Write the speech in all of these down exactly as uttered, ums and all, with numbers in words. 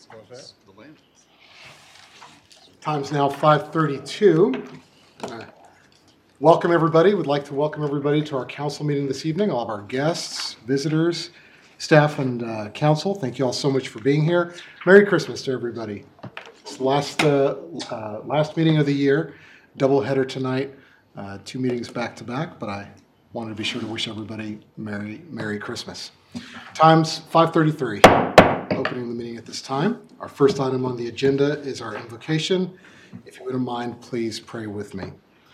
The land. Time's now five thirty-two. Uh, welcome everybody. We'd like to welcome everybody to our council meeting this evening. All of our guests, visitors, staff, and uh, council. Thank you all so much for being here. Merry Christmas to everybody. It's the last, uh, uh, last meeting of the year. Double header tonight. Uh, two meetings back to back, but I wanted to be sure to wish everybody Merry, Merry Christmas. Time's five thirty-three. Opening the meeting at this time. Our first item on the agenda is our invocation. If you wouldn't mind, please pray with me.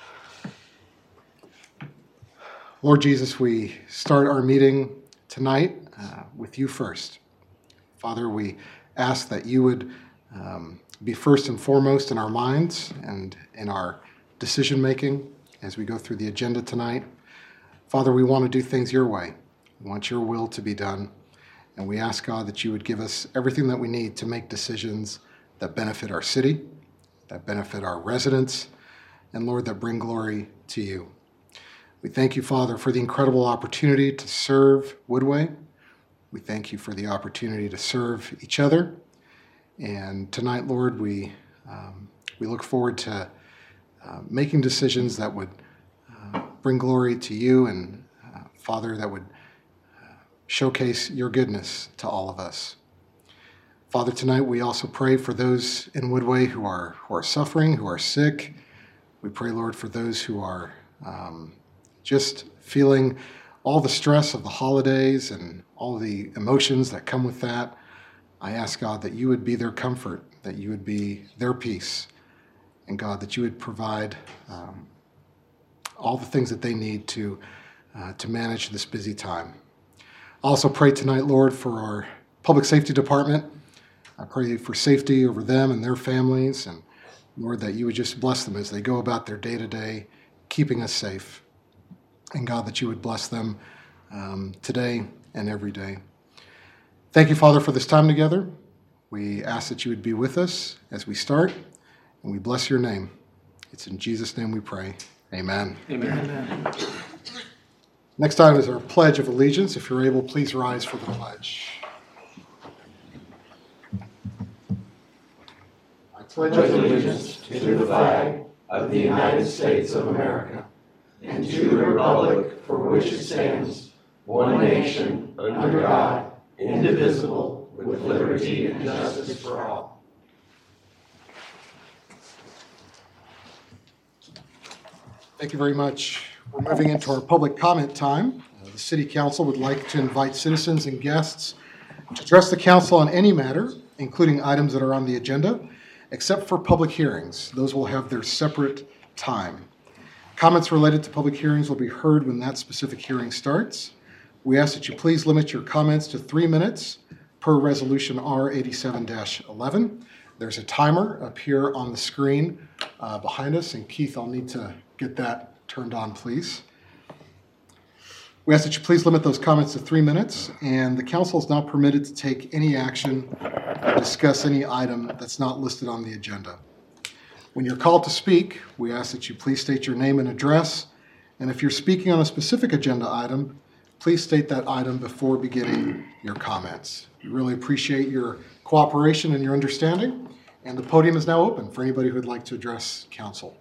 Lord Jesus, we start our meeting tonight uh, with you first. Father, we ask that you would um, be first and foremost in our minds and in our decision making as we go through the agenda tonight. Father, we want to do things your way. We want your will to be done. And we ask, God, that you would give us everything that we need to make decisions that benefit our city, that benefit our residents, and Lord, that bring glory to you. We thank you, Father, for the incredible opportunity to serve Woodway. We thank you for the opportunity to serve each other. And tonight, Lord, we, um, we look forward to uh, making decisions that would uh, bring glory to you and, uh, Father, that would showcase your goodness to all of us. Father, tonight we also pray for those in Woodway who are who are suffering, who are sick. We pray, Lord, for those who are um, just feeling all the stress of the holidays and all the emotions that come with that. I ask, God, that you would be their comfort, that you would be their peace, and God, that you would provide um, all the things that they need to uh, to manage this busy time. Also pray tonight, Lord, for our public safety department. I pray for safety over them and their families, and Lord, that you would just bless them as they go about their day-to-day, keeping us safe. And God, that you would bless them um, today and every day. Thank you, Father, for this time together. We ask that you would be with us as we start, and we bless your name. It's in Jesus' name we pray. Amen. Amen. Amen. Next item is our Pledge of Allegiance. If you're able, please rise for the pledge. I pledge allegiance to the flag of the United States of America and to the republic for which it stands, one nation, under God, indivisible, with liberty and justice for all. Thank you very much. We're moving into our public comment time. Uh, the City Council would like to invite citizens and guests to address the council on any matter, including items that are on the agenda, except for public hearings. Those will have their separate time. Comments related to public hearings will be heard when that specific hearing starts. We ask that you please limit your comments to three minutes per Resolution R eighty-seven dash eleven. There's a timer up here on the screen uh, behind us, and Keith, I'll need to get that turned on, please. We ask that you please limit those comments to three minutes, and the council is not permitted to take any action or discuss any item that's not listed on the agenda. When you're called to speak, we ask that you please state your name and address, and if you're speaking on a specific agenda item, please state that item before beginning your comments. We really appreciate your cooperation and your understanding, and the podium is now open for anybody who would like to address council.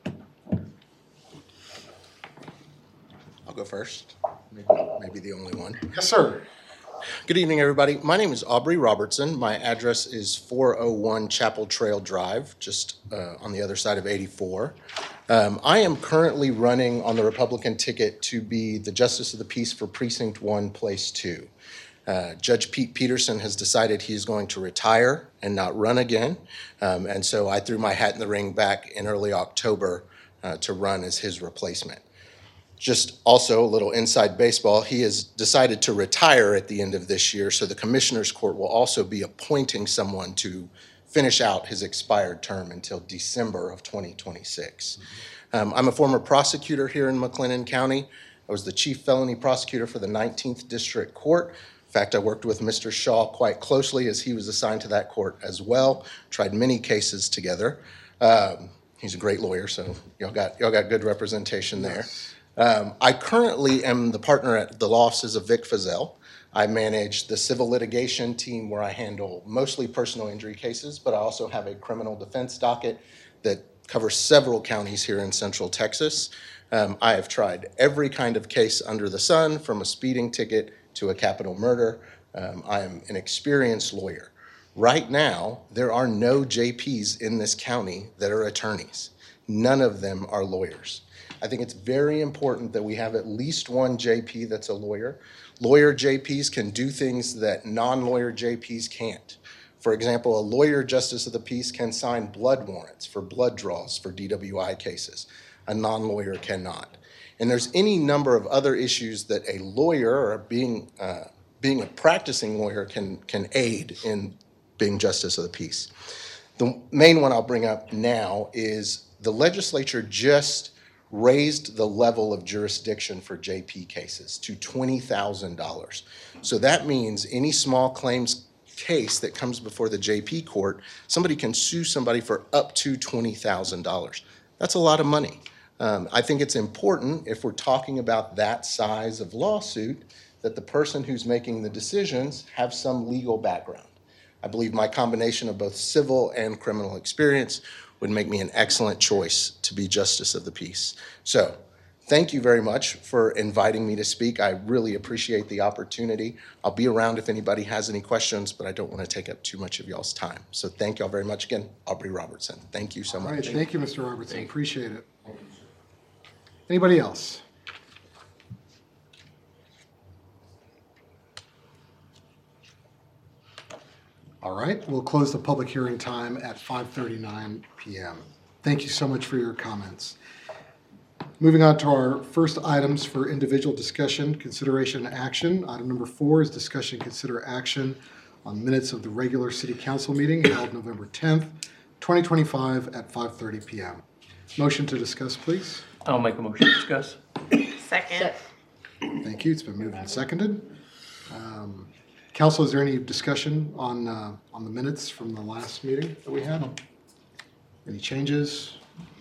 I'll go first, maybe, maybe the only one. Yes, sir. Good evening, everybody. My name is Aubrey Robertson. My address is four oh one Chapel Trail Drive, just uh, on the other side of eighty-four. Um, I am currently running on the Republican ticket to be the Justice of the Peace for Precinct one, Place two. Uh, Judge Pete Peterson has decided he is going to retire and not run again, um, and so I threw my hat in the ring back in early October uh, to run as his replacement. Just also a little inside baseball, he has decided to retire at the end of this year, so the Commissioners Court will also be appointing someone to finish out his expired term until December of twenty twenty-six. Um, I'm a former prosecutor here in McLennan County. I was the chief felony prosecutor for the nineteenth District Court. In fact, I worked with Mister Shaw quite closely as he was assigned to that court as well. Tried many cases together. Um, he's a great lawyer, so y'all got, y'all got good representation there. Um, I currently am the partner at the law offices of Vic Fazell. I manage the civil litigation team where I handle mostly personal injury cases, but I also have a criminal defense docket that covers several counties here in Central Texas. Um, I have tried every kind of case under the sun, from a speeding ticket to a capital murder. Um, I am an experienced lawyer. Right now, there are no J Ps in this county that are attorneys. None of them are lawyers. I think it's very important that we have at least one J P that's a lawyer. Lawyer J Ps can do things that non-lawyer J Ps can't. For example, a lawyer justice of the peace can sign blood warrants for blood draws for D W I cases. A non-lawyer cannot. And there's any number of other issues that a lawyer or being uh, being a practicing lawyer can can aid in being justice of the peace. The main one I'll bring up now is the legislature just raised the level of jurisdiction for J P cases to twenty thousand dollars. So that means any small claims case that comes before the J P court, somebody can sue somebody for up to twenty thousand dollars. That's a lot of money. Um, I think it's important, if we're talking about that size of lawsuit, that the person who's making the decisions have some legal background. I believe my combination of both civil and criminal experience would make me an excellent choice to be justice of the peace. So thank you very much for inviting me to speak. I really appreciate the opportunity. I'll be around if anybody has any questions, but I don't want to take up too much of y'all's time. So thank y'all very much again. Aubrey Robertson. Thank you so All right, much. thank you, Mister Robertson. Appreciate it. Anybody else? All right, we'll close the public hearing time at five thirty-nine p m Thank you so much for your comments. Moving on to our first items for individual discussion, consideration, and action. Item number four is discussion, consider action on minutes of the regular city council meeting held November tenth, twenty twenty-five at five thirty p m Motion to discuss, please. I'll make a motion to discuss. Second. Thank you. It's been moved and seconded. Um, Council, is there any discussion on, uh, on the minutes from the last meeting that we had? Any changes?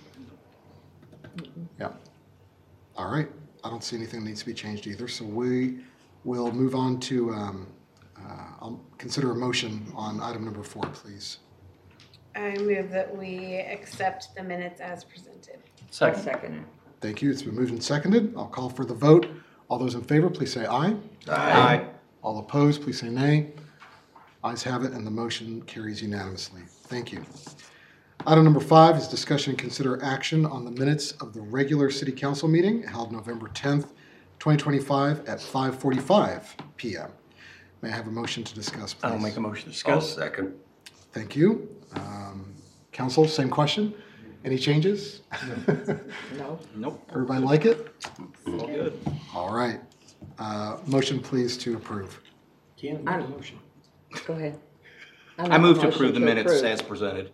Yeah. All right. I don't see anything that needs to be changed either, so we will move on to, um, uh, I'll consider a motion on item number four, please. I move that we accept the minutes as presented. Second. Second. Thank you. It's been moved and seconded. I'll call for the vote. All those in favor, please say aye. Aye. All opposed, please say nay. Ayes have it, and the motion carries unanimously. Thank you. Item number five is discussion and consider action on the minutes of the regular city council meeting held November tenth, twenty twenty-five at five forty-five p m May I have a motion to discuss, please? I'll make a motion to I'll discuss. second. Thank you. Um, Council, same question? Any changes? No. Nope. Everybody like it? All good. All right. Uh, Motion, please, to approve. Ken, I'm- make a motion. Go ahead. I move to approve the minutes as presented.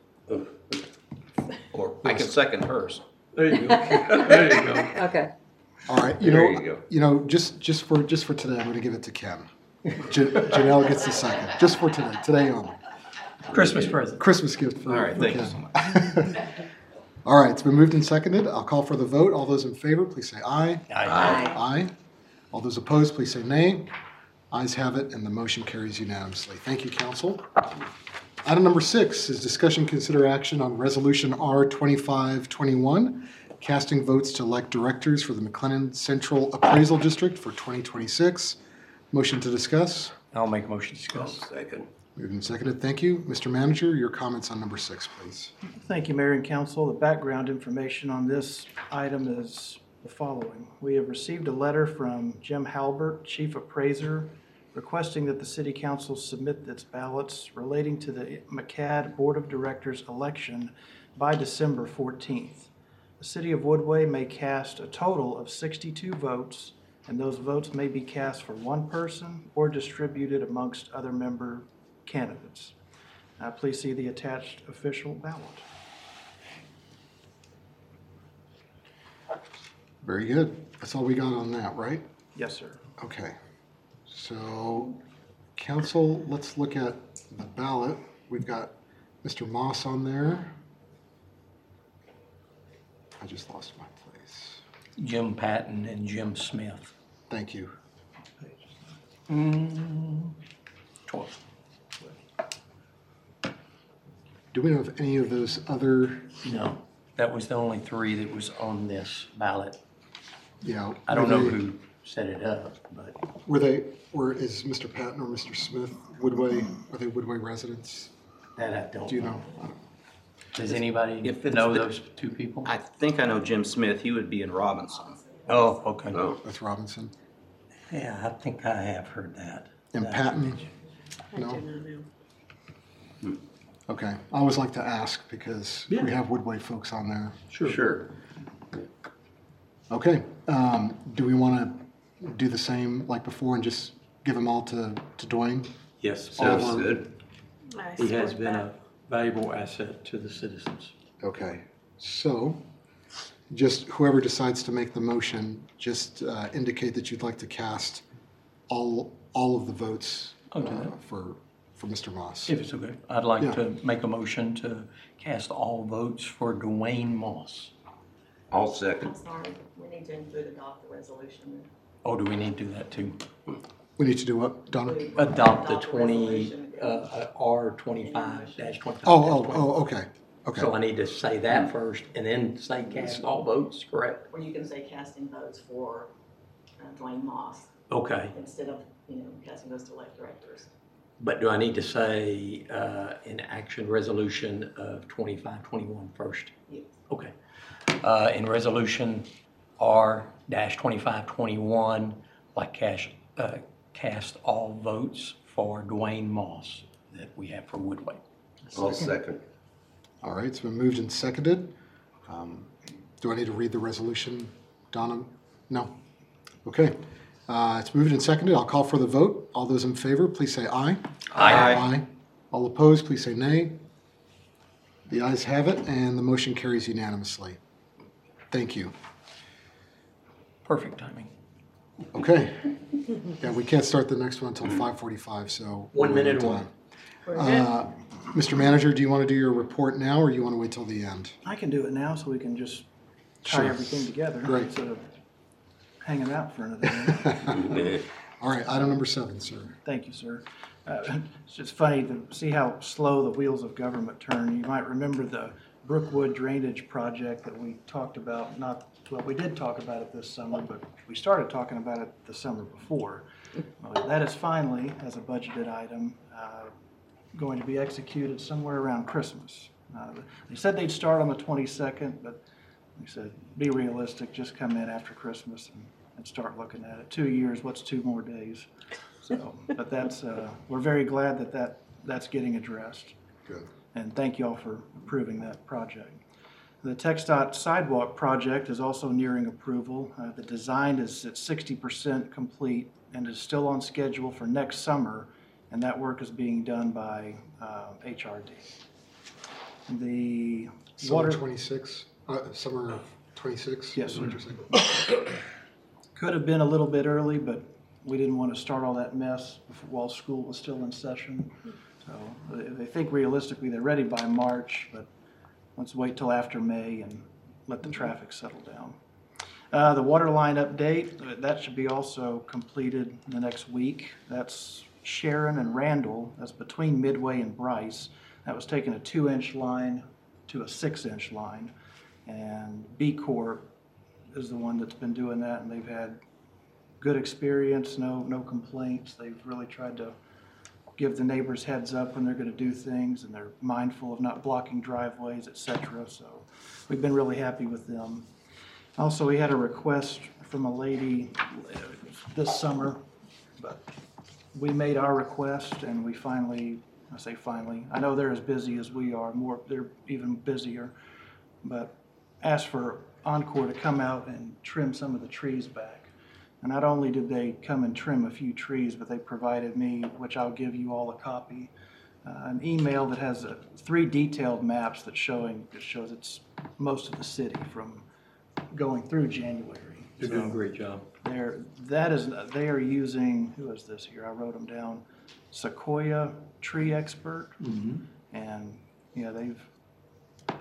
Or I can second hers. There you go. There you go. Okay. All right, you There know, you go. you know, just, just for, just for today, I'm gonna give it to Ken. Jan- Janelle gets the second, just for today, today only. Christmas present. Christmas gift for All right, for thank you Ken. so much. All right, it's been moved and seconded. I'll call for the vote. All those in favor, please say aye. Aye. Aye. All those opposed, please say nay. Ayes have it, and the motion carries unanimously. Thank you, council. Item number six is discussion, consider action on Resolution R twenty-five twenty-one, casting votes to elect directors for the McLennan Central Appraisal District for twenty twenty-six. Motion to discuss. I'll make a motion to discuss. Second. Moved and seconded. Thank you. Mister Manager, your comments on number six, please. Thank you, Mayor and Council. The background information on this item is the following. We have received a letter from Jim Halbert, Chief Appraiser, requesting that the City Council submit its ballots relating to the McCad Board of Directors election by December fourteenth. The City of Woodway may cast a total of sixty-two votes, and those votes may be cast for one person or distributed amongst other member candidates. Uh, please see the attached official ballot. Very good. That's all we got on that, right? Yes, sir. Okay. So, council, let's look at the ballot. We've got Mister Moss on there. I just lost my place. Jim Patton and Jim Smith. Thank you. Mm, twelve. Do we know of any of those other, No, that was the only three that was on this ballot. you know? I don't were know they- who set it up, but Were they, or is Mister Patton or Mister Smith Woodway, are they Woodway residents? that I don't Do you know. know? Does anybody If it's know the- those two people? I think I know Jim Smith. He would be in Robinson. Oh, okay. Oh, That's Robinson. Yeah, I think I have heard that. And That- Patton? I No? do not know. Okay, I always like to ask because we Yeah. have Woodway folks on there. sure. Okay, um, do we want to do the same like before and just give them all to, to Dwayne? Yes, Sounds all of- good. I He has support been that. a valuable asset to the citizens. Okay, so just whoever decides to make the motion, just uh, indicate that you'd like to cast all, all of the votes I'll do uh, that. for, for Mister Moss. If it's okay, I'd like Yeah. to make a motion to cast all votes for Dwayne Moss. I'll I'm second. sorry, we need to include adopt the resolution. Oh, do we need to do that too? We need to do what, Donna? Adopt the Adopt the twenty, resolution. uh, R twenty-five dash twenty-five. Oh, oh, oh, okay, okay. So I need to say that first and then say cast all votes, correct? Or you can say casting votes for uh, Dwayne Moss Okay, instead of, you know, casting votes to elect directors. but do I need to say, uh, in action resolution of twenty-five twenty-one first? Yes. Okay. Uh, in resolution R dash twenty-five twenty-one, like cash, uh, cast all votes for Dwayne Moss that we have for Woodway. I'll second. All right, it's been moved and seconded. Um, Do I need to read the resolution, Donna? No? Okay. Uh, It's moved and seconded. I'll call for the vote. All those in favor, please say aye. Aye. All opposed, please say nay. The ayes have it, and the motion carries unanimously. Thank you. Perfect timing. Okay. Yeah, we can't start the next one until five forty-five, so. One we're minute on away. time. We're good. Uh, Mister Manager, do you want to do your report now, or you want to wait till the end? I can do it now so we can just tie Sure. everything together Great. instead of hanging out for another minute. All right, item number seven, sir. Thank you, sir. Uh, It's just funny to see how slow the wheels of government turn. You might remember the Brookwood Drainage Project that we talked about, not, well, we did talk about it this summer, but we started talking about it the summer before. Well, that is finally, as a budgeted item, uh, going to be executed somewhere around Christmas. Uh, They said they'd start on the twenty-second, but we said, be realistic, just come in after Christmas and, and start looking at it. Two years, what's two more days? So, but that's, uh, we're very glad that that, that's getting addressed. Good. And thank you all for approving that project. The TxDOT sidewalk project is also nearing approval. Uh, The design is at sixty percent complete and is still on schedule for next summer, and that work is being done by uh, H R D. The Summer water twenty-six, uh, summer of twenty-six? Yes, is what you're saying? could have been a little bit early, but we didn't want to start all that mess before- while school was still in session. So they- they think realistically they're ready by March, but let's wait till after May and let the traffic settle down. Uh, The water line update, uh, that should be also completed in the next week. That's Sharon and Randall, that's between Midway and Bryce. That was taking a two-inch line to a six-inch line. And B Corp is the one that's been doing that, and they've had good experience, no, no complaints. They've really tried to give the neighbors heads up when they're gonna do things, and they're mindful of not blocking driveways, et cetera. So we've been really happy with them. Also, we had a request from a lady uh, this summer, but we made our request and we finally, I say finally, I know they're as busy as we are, more, they're even busier, but asked for Encore to come out and trim some of the trees back. And not only did they come and trim a few trees, but they provided me, which I'll give you all a copy, uh, an email that has uh, three detailed maps that showing, that shows it's most of the city from going through January. You're doing a great job. They're, that is, they are using, who is this here? I wrote them down. Sequoia Tree Expert. And, yeah, they've,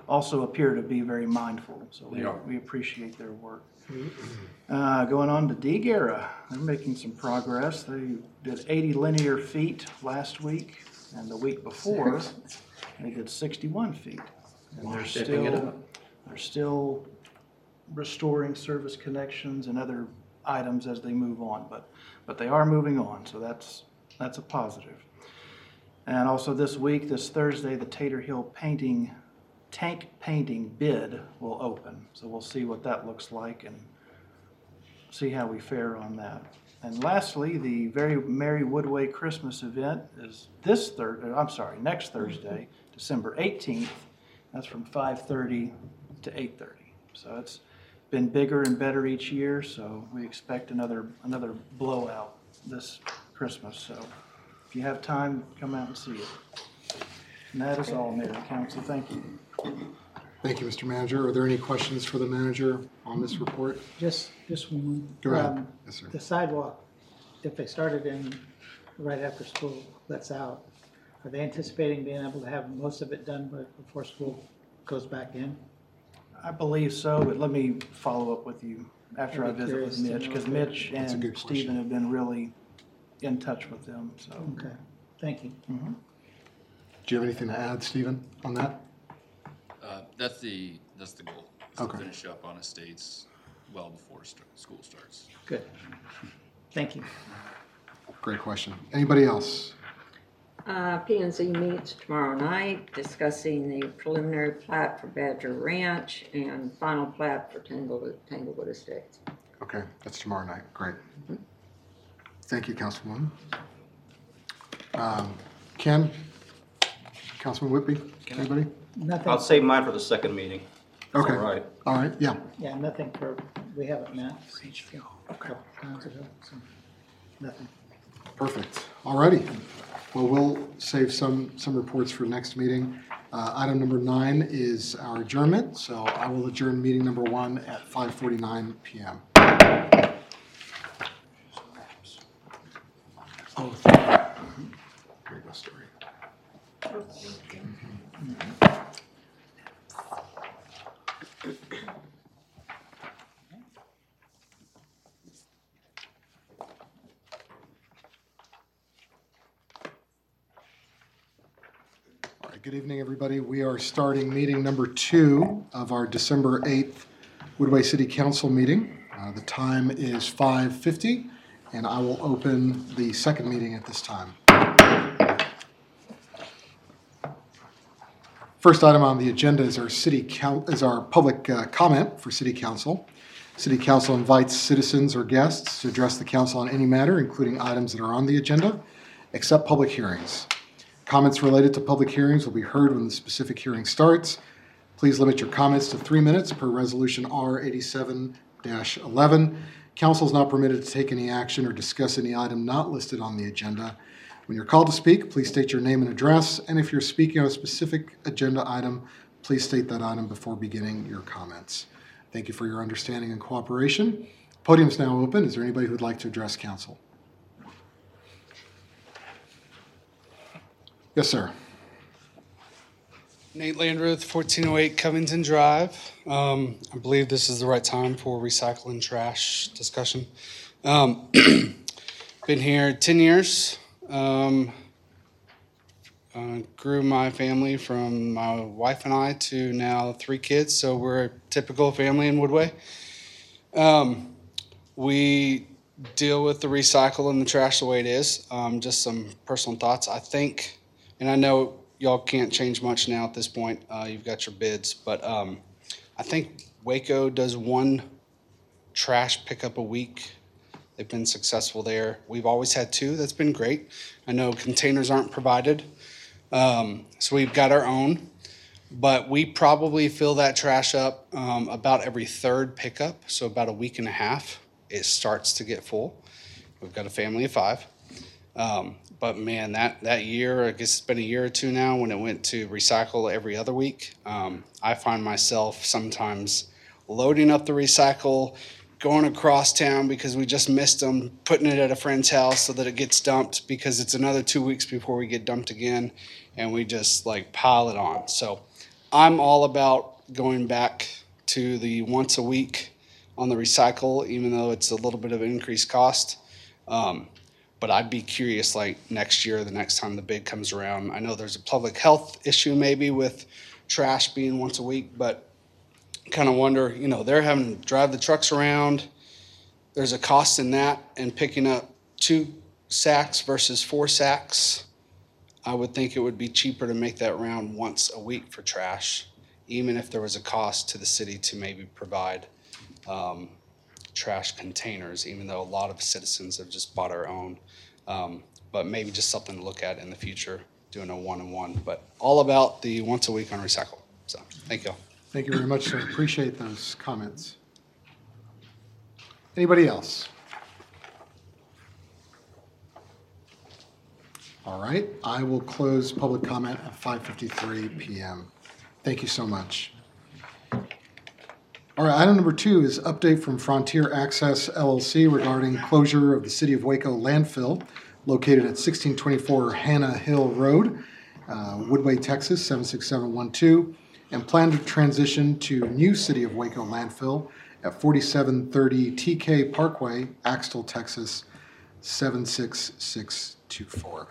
also appear to be very mindful. So we, we appreciate their work. Uh, going on to D-Gara, they're making some progress. They did eighty linear feet last week, and the week before, they did sixty-one feet. And they're Stepping it still, up. they're still restoring service connections and other items as they move on, but, but they are moving on, so that's, that's a positive. And also this week, this Thursday, the Tater Hill painting, tank painting bid will open. So we'll see what that looks like and see how we fare on that. And lastly, the Very Merry Woodway Christmas event is this Thursday, I'm sorry, next Thursday, December eighteenth. That's from five thirty to eight thirty. So it's been bigger and better each year, so we expect another, another blowout this Christmas. So if you have time, come out and see it. And that is all, Mayor and Council. Thank you. Thank you, Mister Manager. Are there any questions for the manager on this report? Just, just one. Go ahead. Um, Yes, sir. The sidewalk, if they started in right after school lets out, are they anticipating being able to have most of it done by- before school goes back in? I believe so, but let me follow up with you after I I'd be visit with curious to Mitch, know because if Mitch That's a and good Stephen question. have been really in touch with them, so. Okay, thank you. Do you have anything to add, Stephen, on that? Uh, that's the, that's the goal, is Okay. to finish up on estates well before st- school starts. Good. Thank you. Great question. Anybody else? Uh, P and Z meets tomorrow night discussing the preliminary plat for Badger Ranch and final plat for Tanglewood, Tanglewood Estates. Okay, that's tomorrow night. Great. Thank you, Councilwoman. Um, Ken? Councilman Whitby? Anybody? Nothing. I'll save mine for the second meeting. That's Okay. all right. All right, yeah. Yeah, nothing for, we haven't met a couple times ago, so, nothing. Perfect. All righty. Well, we'll save some, some reports for next meeting. Uh, Item number nine is our adjournment, so I will adjourn meeting number one at five forty-nine p m Oh, here you go, Story. All right, good evening, everybody. We are starting meeting number two of our December eighth Woodway City Council meeting. Uh, The time is five fifty, and I will open the second meeting at this time. First item on the agenda is our city coun- is our public uh, comment for City Council. City Council invites citizens or guests to address the council on any matter, including items that are on the agenda, except public hearings. Comments related to public hearings will be heard when the specific hearing starts. Please limit your comments to three minutes per Resolution R eighty-seven dash eleven. Council is not permitted to take any action or discuss any item not listed on the agenda. When you're called to speak, please state your name and address, and if you're speaking on a specific agenda item, please state that item before beginning your comments. Thank you for your understanding and cooperation. Podium is now open. Is there anybody who'd like to address council? Yes, sir. Nate Landreth, fourteen oh eight Covington Drive. Um, I believe this is the right time for recycling trash discussion. Um, been here ten years. Um, uh, grew my family from my wife and I to now three kids, so we're a typical family in Woodway. Um, we deal with the recycle and the trash the way it is. Um, just some personal thoughts. I think, and I know y'all can't change much now at this point. Uh, you've got your bids, but um, I think Waco does one trash pickup a week. They've been successful there. We've always had two. That's been great. I know containers aren't provided, um, so we've got our own. But we probably fill that trash up um, about every third pickup, so about a week and a half. It starts to get full. We've got a family of five. Um, but man, that, that year, I guess it's been a year or two now, when it went to recycle every other week, um, I find myself sometimes loading up the recycle, going across town because we just missed them, putting it at a friend's house so that it gets dumped because it's another two weeks before we get dumped again, and we just like pile it on. So I'm all about going back to the once a week on the recycle, even though it's a little bit of an increased cost. Um, but I'd be curious, like next year, the next time the bid comes around. I know there's a public health issue maybe with trash being once a week, but kind of wonder, you know, they're having to drive the trucks around. There's a cost in that, and picking up two sacks versus four sacks. I would think it would be cheaper to make that round once a week for trash, even if there was a cost to the city to maybe provide um, trash containers, even though a lot of citizens have just bought our own. Um, but maybe just something to look at in the future, doing a one-on-one. But all about the once a week on recycle. So thank you all. Thank you very much, sir. Appreciate those comments. Anybody else? All right, I will close public comment at five fifty-three p.m. Thank you so much. All right, item number two is update from Frontier Access L L C regarding closure of the City of Waco landfill located at sixteen twenty-four Hannah Hill Road, uh, Woodway, Texas, seven six seven one two, and plan to transition to new City of Waco landfill at forty-seven thirty T K Parkway, Axtell, Texas, seven six six two four.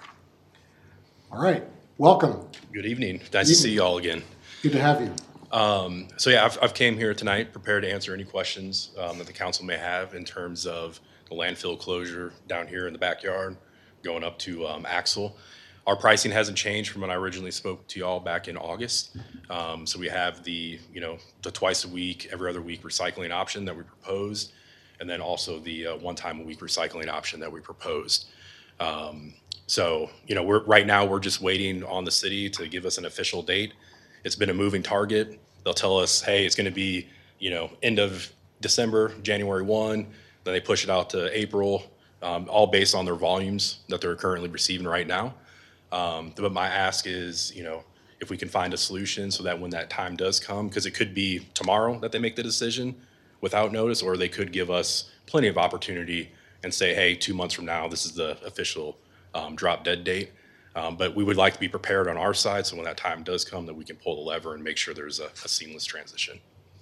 All right, welcome. Good evening. Nice to see you all again. Good to have you. Um, so yeah, I've, I've came here tonight prepared to answer any questions um, that the council may have in terms of the landfill closure down here in the backyard, going up to um, Axel. Our pricing hasn't changed from when I originally spoke to y'all back in August. Um, so we have the, you know, the twice a week, every other week recycling option that we proposed, and then also the uh, one time a week recycling option that we proposed. Um, so, you know, we're right now we're just waiting on the city to give us an official date. It's been a moving target. They'll tell us, hey, it's going to be, you know, end of December, January first. Then they push it out to April, um, all based on their volumes that they're currently receiving right now. Um, but my ask is, you know, if we can find a solution so that when that time does come, because it could be tomorrow that they make the decision without notice, or they could give us plenty of opportunity and say, hey, two months from now, this is the official um, drop dead date. Um, but we would like to be prepared on our side so when that time does come that we can pull the lever and make sure there's a, a seamless transition.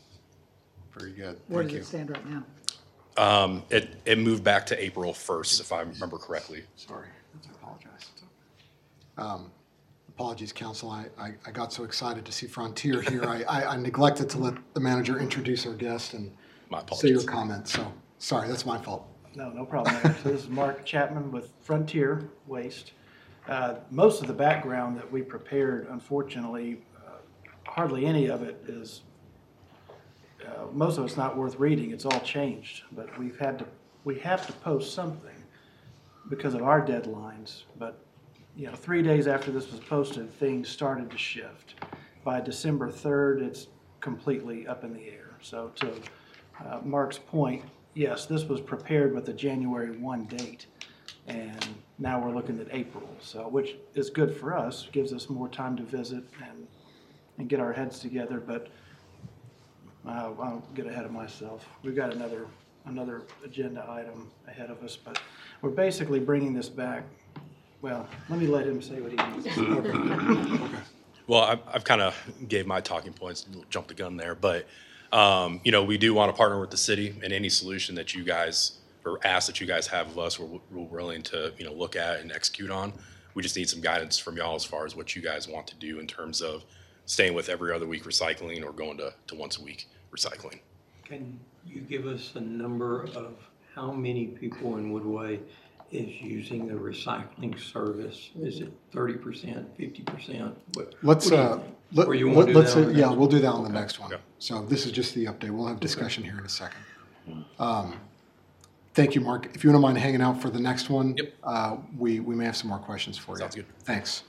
Very good. Where Thank does you. it stand right now? Um, it, it moved back to April first, if I remember correctly. Sorry, I apologize. Um, apologies, council. I, I, I got so excited to see Frontier here. I, I, I neglected to let the manager introduce our guest and My say your apologies. comments. So sorry, that's my fault. No, no problem, Mayor. So this is Mark Chapman with Frontier Waste. Uh, Most of the background that we prepared, unfortunately, uh, hardly any of it is, uh, most of it's not worth reading. It's all changed. But we've had to, we have to post something because of our deadlines. But, you know, three days after this was posted, things started to shift. By December third, it's completely up in the air. So to uh, Mark's point, yes, this was prepared with a January first date, and now we're looking at April, so, which is good for us, gives us more time to visit and, and get our heads together, but uh, I'll get ahead of myself. We've got another, another agenda item ahead of us, but we're basically bringing this back. Well, let me let him say what he needs to say. Well, I've, I've kind of gave my talking points, jumped the gun there, but um, you know, we do want to partner with the city in any solution that you guys or ask that you guys have of us. We're, we're willing to, you know, look at and execute on. We just need some guidance from y'all as far as what you guys want to do in terms of staying with every other week recycling or going to, to once a week recycling. Can you give us a number of how many people in Woodway is using the recycling service? Is it thirty percent, fifty percent? Let's, uh, let, Or you wanna do let's, that uh, on the yeah, next we'll do that on the next one. Okay. So this is just the update. We'll have discussion here in a second. Um, Thank you, Mark. If you don't mind hanging out for the next one, Yep. uh, we, we may have some more questions for you. Sounds good. Thanks.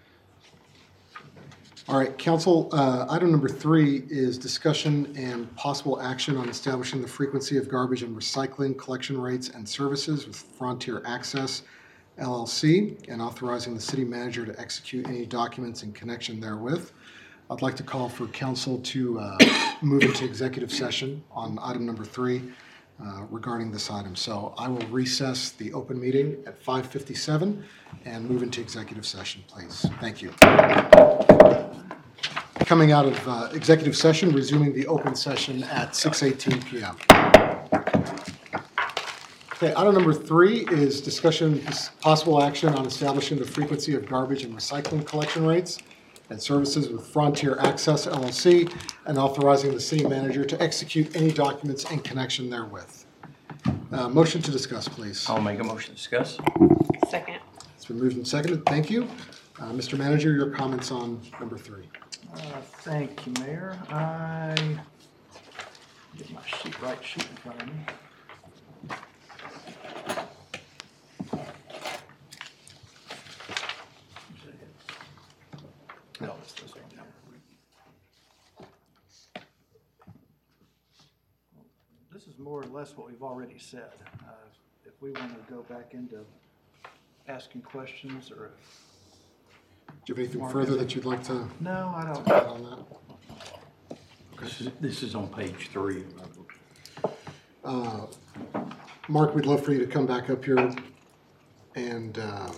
All right, council, uh, item number three is discussion and possible action on establishing the frequency of garbage and recycling collection rates and services with Frontier Access L L C and authorizing the city manager to execute any documents in connection therewith. I'd like to call for council to uh, move into executive session on item number three uh, regarding this item. So I will recess the open meeting at five fifty-seven and move into executive session, please. Thank you. coming out of uh, executive session, resuming the open session at six eighteen p m Okay, item number three is discussion, possible action on establishing the frequency of garbage and recycling collection rates and services with Frontier Access L L C and authorizing the city manager to execute any documents in connection therewith. Uh, motion to discuss, please. I'll make a motion to discuss. Second. It's been moved and seconded. Thank you. Uh, Mister Manager, your comments on number three. Uh, Thank you, Mayor. I get my sheet, right sheet in front of me. No, it's this one. This is more or less what we've already said. Uh, If we want to go back into asking questions or if Do you have anything further that you'd like to No, I don't. add on that? This is, this is on page three. Uh, Mark, we'd love for you to come back up here and um,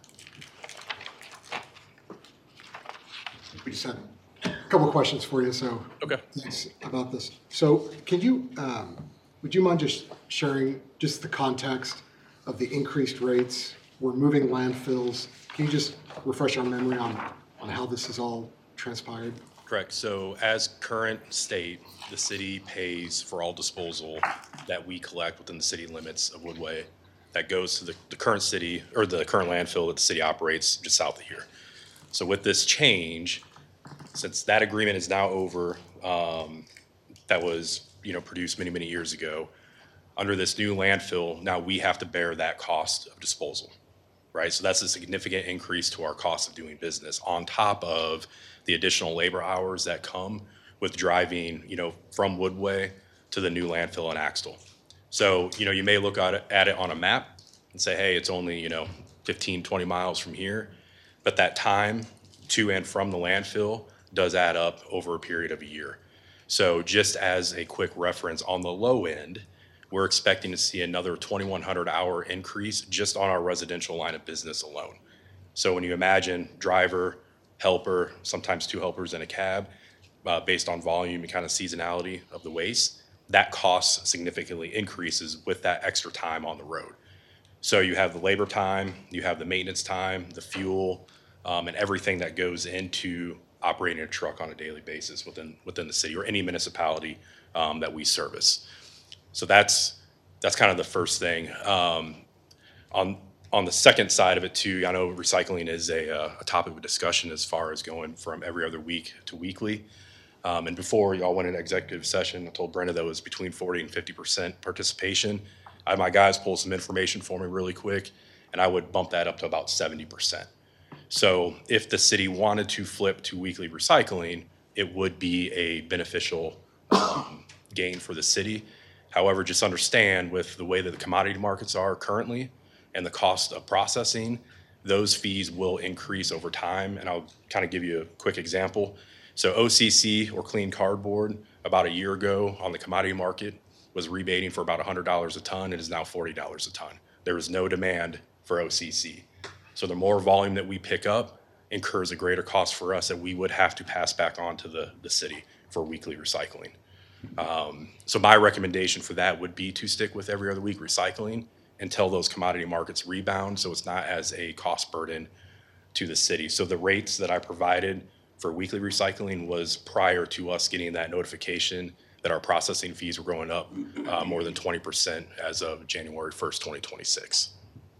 we just had a couple of questions for you, so. Okay. Thanks about this. So can you, um, would you mind just sharing just the context of the increased rates? We're moving landfills. Can you just refresh our memory on, on how this has all transpired? Correct. So as current state, the city pays for all disposal that we collect within the city limits of Woodway. That goes to the, the current city, or the current landfill that the city operates just south of here. So with this change, since that agreement is now over, um, that was, you know, produced many, many years ago, under this new landfill, now we have to bear that cost of disposal, right? So that's a significant increase to our cost of doing business on top of the additional labor hours that come with driving, you know, from Woodway to the new landfill in Axtell. So, you know, you may look at it, at it on a map and say, hey, it's only, you know, fifteen, twenty miles from here. But that time to and from the landfill does add up over a period of a year. So just as a quick reference, on the low end, we're expecting to see another twenty-one hundred hour increase just on our residential line of business alone. So when you imagine driver, helper, sometimes two helpers in a cab, uh, based on volume and kind of seasonality of the waste, that cost significantly increases with that extra time on the road. So you have the labor time, you have the maintenance time, the fuel, um, and everything that goes into operating a truck on a daily basis within within the city or any municipality um, that we service. So that's that's kind of the first thing. Um, on on the second side of it too, I know recycling is a, uh, a topic of discussion as far as going from every other week to weekly. Um, and before y'all went into executive session, I told Brenda that it was between forty and fifty percent participation. I had my guys pull some information for me really quick, and I would bump that up to about seventy percent. So if the city wanted to flip to weekly recycling, it would be a beneficial um, gain for the city. However, just understand with the way that the commodity markets are currently and the cost of processing, those fees will increase over time. And I'll kind of give you a quick example. So O C C, or clean cardboard, about a year ago on the commodity market was rebating for about one hundred dollars a ton. It is now forty dollars a ton. There is no demand for O C C. So the more volume that we pick up incurs a greater cost for us that we would have to pass back on to the, the city for weekly recycling. Um, so my recommendation for that would be to stick with every other week recycling until those commodity markets rebound, so it's not as a cost burden to the city. So the rates that I provided for weekly recycling was prior to us getting that notification that our processing fees were going up uh, more than twenty percent as of January first, twenty twenty-six.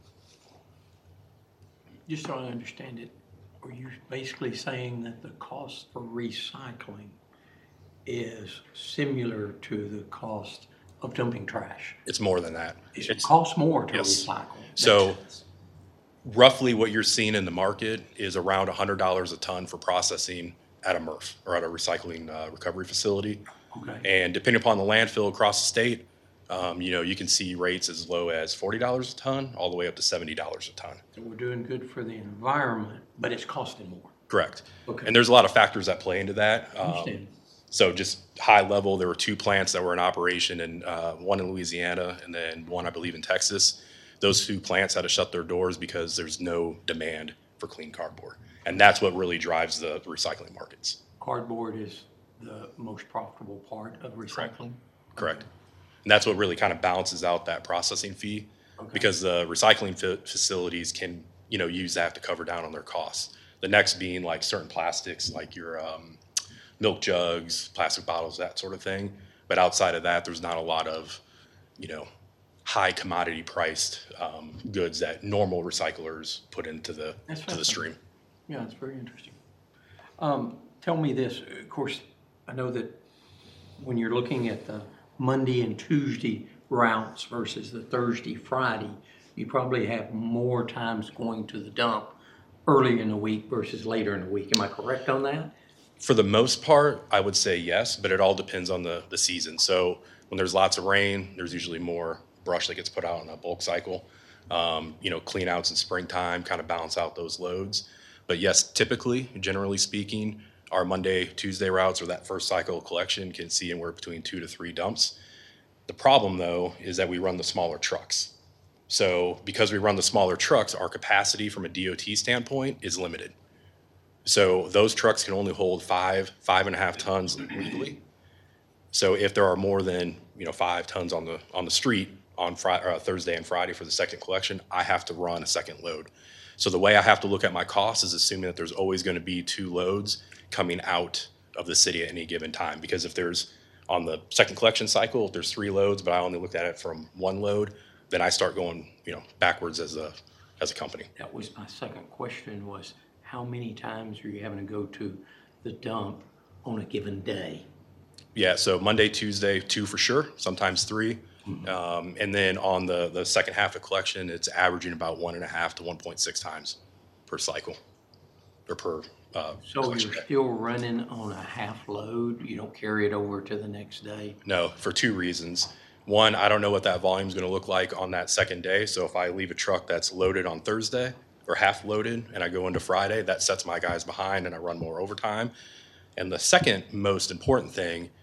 Just so I understand it, are you basically saying that the cost for recycling is similar to the cost of dumping trash? It's more than that. It costs more to Yes. recycle. So roughly what you're seeing in the market is around one hundred dollars a ton for processing at a M R F or at a recycling uh, recovery facility. Okay. And depending upon the landfill across the state, um, you know, you can see rates as low as forty dollars a ton all the way up to seventy dollars a ton. So we're doing good for the environment, but it's costing more. Correct. Okay. And there's a lot of factors that play into that. I Um, understand. So just high level, there were two plants that were in operation, and uh, one in Louisiana and then one, I believe, in Texas. Those two plants had to shut their doors because there's no demand for clean cardboard. And that's what really drives the recycling markets. cardboard is the most profitable part of recycling? Correct. And that's what really kind of balances out that processing fee, because the recycling fa- facilities can, you know, use that to cover down on their costs. The next being like certain plastics, like your um, milk jugs, plastic bottles, that sort of thing. But outside of that, there's not a lot of, you know, high commodity priced um, goods that normal recyclers put into the That's to the stream. Yeah, it's very interesting. Um, tell me this, of course, I know that when you're looking at the Monday and Tuesday routes versus the Thursday, Friday, you probably have more times going to the dump early in the week versus later in the week. Am I correct on that? For the most part, I would say yes, but it all depends on the, the season. So when there's lots of rain, there's usually more brush that gets put out in a bulk cycle. Um, you know, clean outs in springtime kind of balance out those loads. But yes, typically, generally speaking, our Monday, Tuesday routes or that first cycle collection can see anywhere between two to three dumps. The problem though is that we run the smaller trucks. So because we run the smaller trucks, our capacity from a D O T standpoint is limited. So those trucks can only hold five, five and a half tons legally. So if there are more than, you know, five tons on the on the street on Friday, uh, Thursday and Friday for the second collection, I have to run a second load. So the way I have to look at my costs is assuming that there's always going to be two loads coming out of the city at any given time. Because if there's on the second collection cycle, if there's three loads, but I only looked at it from one load, then I start going, you know, backwards as a as a company. That was my second question was, how many times are you having to go to the dump on a given day? Yeah, so Monday, Tuesday, two for sure, sometimes three. Um, and then on the, the second half of collection, it's averaging about one and a half to one point six times per cycle or per uh, So collection you're day. still running on a half load? You don't carry it over to the next day? No, for two reasons. One, I don't know what that volume is going to look like on that second day. So if I leave a truck that's loaded on Thursday or half loaded and I go into Friday, that sets my guys behind and I run more overtime. And the second most important thing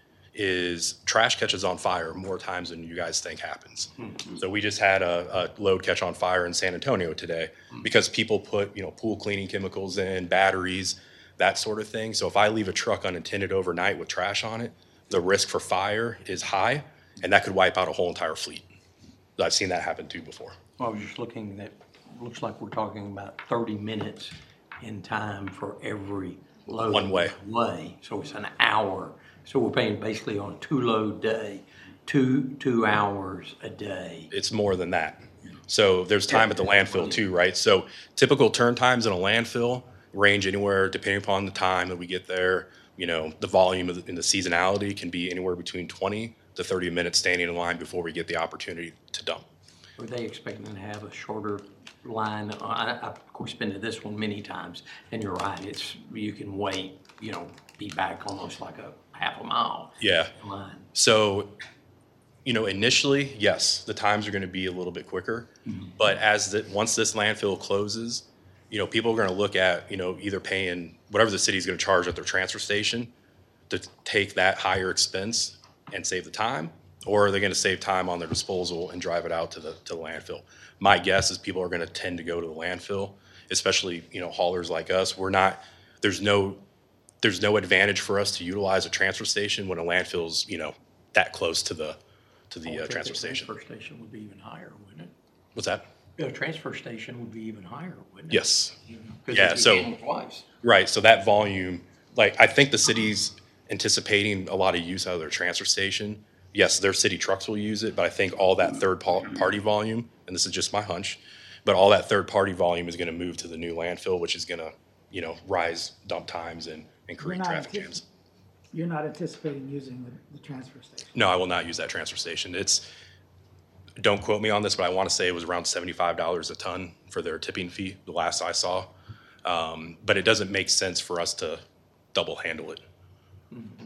is trash catches on fire more times than you guys think happens. Mm-hmm. So we just had a, a load catch on fire in San Antonio today mm-hmm. because people put, you know, pool cleaning chemicals in, batteries, that sort of thing. So if I leave a truck unattended overnight with trash on it, the risk for fire is high, and that could wipe out a whole entire fleet. I've seen that happen too before. Well, I was just looking at, looks like we're talking about thirty minutes in time for every load. One way. Way, so it's an hour. So we're paying basically on a two-load day, two, two hours a day. It's more than that. So there's time at the landfill too, right? So typical turn times in a landfill range anywhere, depending upon the time that we get there, you know, the volume of the, and the seasonality can be anywhere between twenty to thirty minutes standing in line before we get the opportunity to dump. Were they expecting to have a shorter line? I, I, of course, been to this one many times, and you're right, it's, you can wait, you know, be back almost like a half a mile. Yeah. Line. So, you know, initially, yes, the times are going to be a little bit quicker, mm-hmm. but as the, once this landfill closes, you know, people are going to look at, you know, either paying whatever the city's going to charge at their transfer station to take that higher expense and save the time, or they're going to save time on their disposal and drive it out to the to the landfill. My guess is people are going to tend to go to the landfill, especially, you know, haulers like us. We're not, there's no, there's no advantage for us to utilize a transfer station when a landfill's, you know, that close to the, to the uh, transfer station. Transfer station would be even higher, wouldn't it? What's that? The transfer station would be even higher, wouldn't it? Yes. You know, Yeah, it's so, twice. right, so that volume, like, I think the city's anticipating a lot of use out of their transfer station. Yes, their city trucks will use it, but I think all that third-party volume, and this is just my hunch, but all that third-party volume is going to move to the new landfill, which is going to, you know, rise dump times and, and create You're not traffic antici- jams. You're not anticipating using the, the transfer station? No, I will not use that transfer station. It's, don't quote me on this, but I want to say it was around seventy-five dollars a ton for their tipping fee, the last I saw. Um, but it doesn't make sense for us to double handle it. Mm-hmm.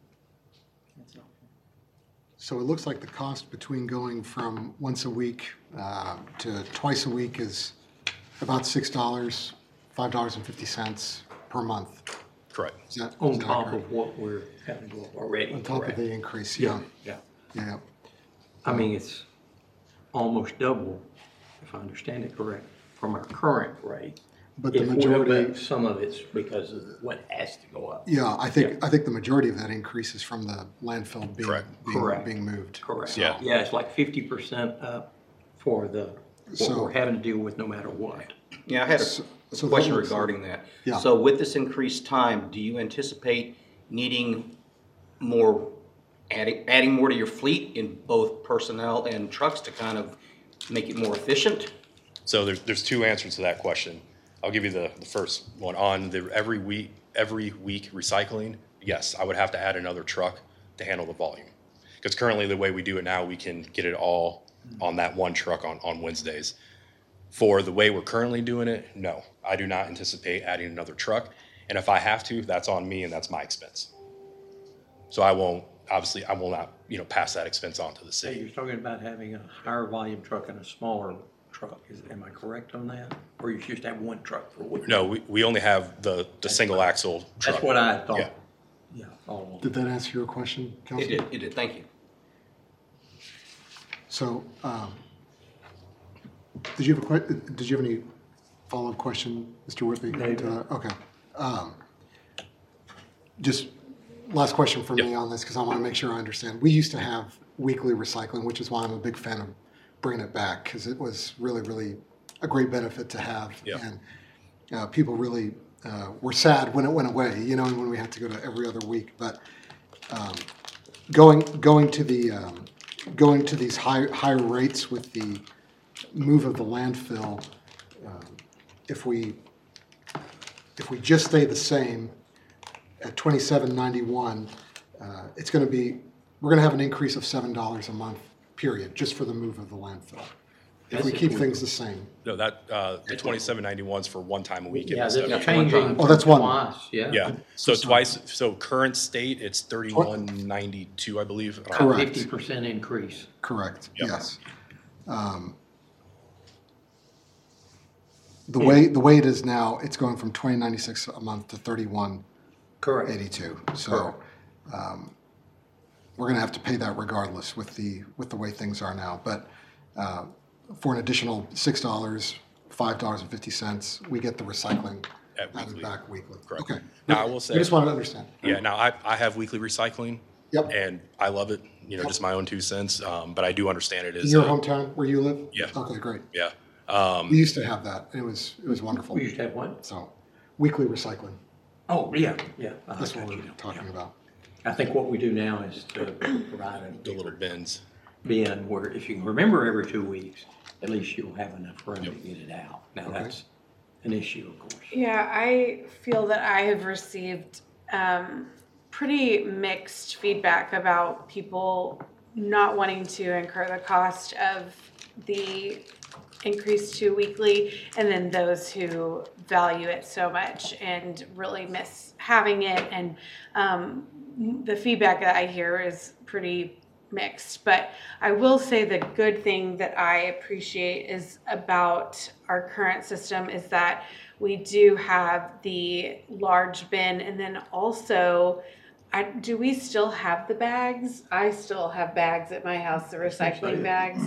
So it looks like the cost between going from once a week uh, to twice a week is about six dollars, five dollars and fifty cents per month. Correct. Is that, On is that top correct? of what we're having to go up already. On top correct? of the increase, yeah. Yeah. Yeah. I mean, it's almost double, if I understand it correct, from our current rate. but the If we- majority, but Some of it's because of what has to go up. yeah, I think, I think the majority of that increase is from the landfill being, Correct. being, Correct. being moved. Correct. Yeah. Yeah, it's like fifty percent up for the, what So- we're having to deal with no matter what. Yeah, I had a So- so that question looks- regarding that. Yeah. So with this increased time, do you anticipate needing more, adding, adding more to your fleet in both personnel and trucks to kind of make it more efficient? So there's, there's two answers to that question. I'll give you the, the first one. On the every week, every week recycling, yes, I would have to add another truck to handle the volume. Because currently the way we do it now, we can get it all on that one truck on, on Wednesdays. For the way we're currently doing it, no, I do not anticipate adding another truck. And if I have to, that's on me and that's my expense. So I won't, obviously, I will not, you know, pass that expense on to the Hey, city. you're talking about having a higher volume truck and a smaller truck. Is, am I correct on that? Or you just have one truck for a week? No, we, we only have the, the single axle truck. That's what I Yeah. thought. Yeah. all along. Did that answer your question, It Councilman? did, it did, thank you. So, um, did you have a que, did you have any follow-up question, Mister Whitby? No. Uh, Okay. Um, Just last question for me Yep. on this, because I want to make sure I understand. We used to have weekly recycling, which is why I'm a big fan of bringing it back, because it was really, really a great benefit to have. Yep. And uh, people really uh, were sad when it went away, you know, and when we had to go to every other week. But um, going, going to the, um, going to these high, higher rates with the move of the landfill, um, if we, if we just stay the same at twenty-seven ninety-one, uh, it's gonna be, we're gonna have an increase of seven dollars a month, period, just for the move of the landfill. If we That's keep if we- things the same. No, that, uh, the twenty-seven ninety-one is for one time a week. Yeah, instead that's of- changing. Oh, that's one. Twice, yeah. Yeah, so twice, so current state, it's thirty-one ninety-two, I believe. I don't know. Correct. Fifty percent increase. Correct, Yep. yes. Um, The way, the way it is now, it's going from twenty ninety-six a month to thirty-one Correct. eighty-two. So um, we're gonna have to pay that regardless with the, with the way things are now. But uh, for an additional six dollars, five dollars and fifty cents, we get the recycling At added weekly. back weekly. Correct. Okay. Now, I will say- We just wanted to understand. Yeah, now I, I have weekly recycling. Yep. And I love it, you know, just my own two cents, um, but I do understand it In is. your uh, hometown where you live? Yeah. Okay, great. Yeah, um, We used to have that. It was, it was wonderful. We used to have one. So, weekly recycling, Oh, yeah, yeah. I that's got what you we're now. talking Yeah. about. I think what we do now is to provide a the little bins. bin where if you can remember every two weeks, at least you'll have enough room to get it out. Now, Okay. that's an issue, of course. Yeah, I feel that I have received um, pretty mixed feedback about people not wanting to incur the cost of the increase to weekly, and then those who value it so much and really miss having it. And um, the feedback that I hear is pretty mixed. But I will say the good thing that I appreciate is about our current system is that we do have the large bin, and then also, I, do we still have the bags? I still have bags at my house, the recycling bags.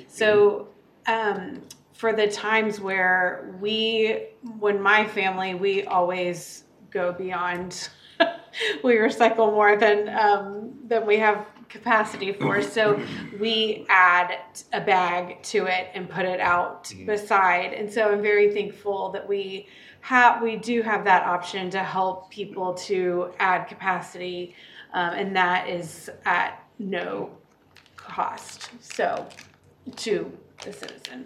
So um, for the times where we, when my family, we always go beyond, we recycle more than um, than we have capacity for. So we add a bag to it and put it out Mhm. beside. And so I'm very thankful that we have, we do have that option to help people to add capacity. Um, and that is at no cost. So to the citizen.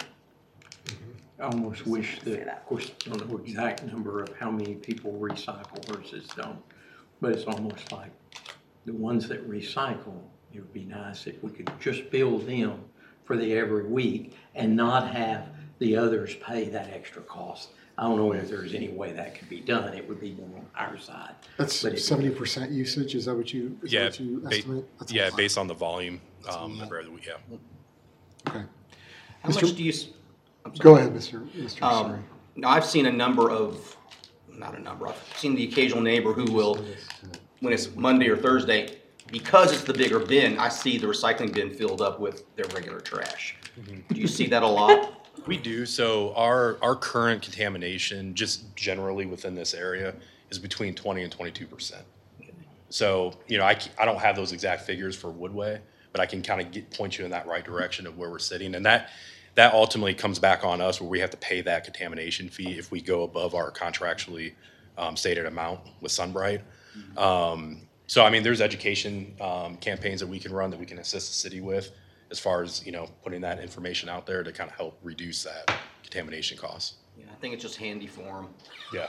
I almost wish Say that, that. of course, I don't know the exact number of how many people recycle versus don't, but it's almost like the ones that recycle, it would be nice if we could just bill them for the every week and not have the others pay that extra cost. I don't know if there's any way that could be done. It would be more on our side. That's But if- seventy percent usage, is that what you, is that Yeah, what you ba- estimate? That's a yeah, lot. based on the volume, That's a um, lot. of every week, yeah. Okay. How Mister much do you, s- I'm Go sorry. ahead, Mister Mister Um, Suri. Now, I've seen a number of, not a number, I've seen the occasional neighbor who will, when it's Monday or Thursday, because it's the bigger bin, I see the recycling bin filled up with their regular trash. Do you see that a lot? We do. So our, our current contamination, just generally within this area, is between twenty and twenty-two percent. So, you know, I, c- I don't have those exact figures for Woodway, but I can kind of get, point you in that right direction of where we're sitting. And that, that ultimately comes back on us where we have to pay that contamination fee if we go above our contractually um, stated amount with Sunbright. Um, so, I mean, there's education um, campaigns that we can run that we can assist the city with as far as, you know, putting that information out there to kind of help reduce that contamination costs. Yeah, I think it's just handy for them. Yeah.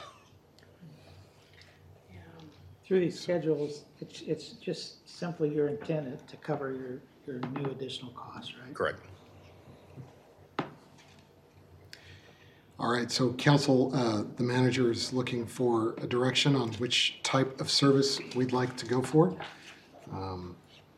Through these schedules, it's, it's just simply your intent to cover your, your new additional costs, right? Correct. All right, so council, uh, the manager is looking for a direction on which type of service we'd like to go for. Um,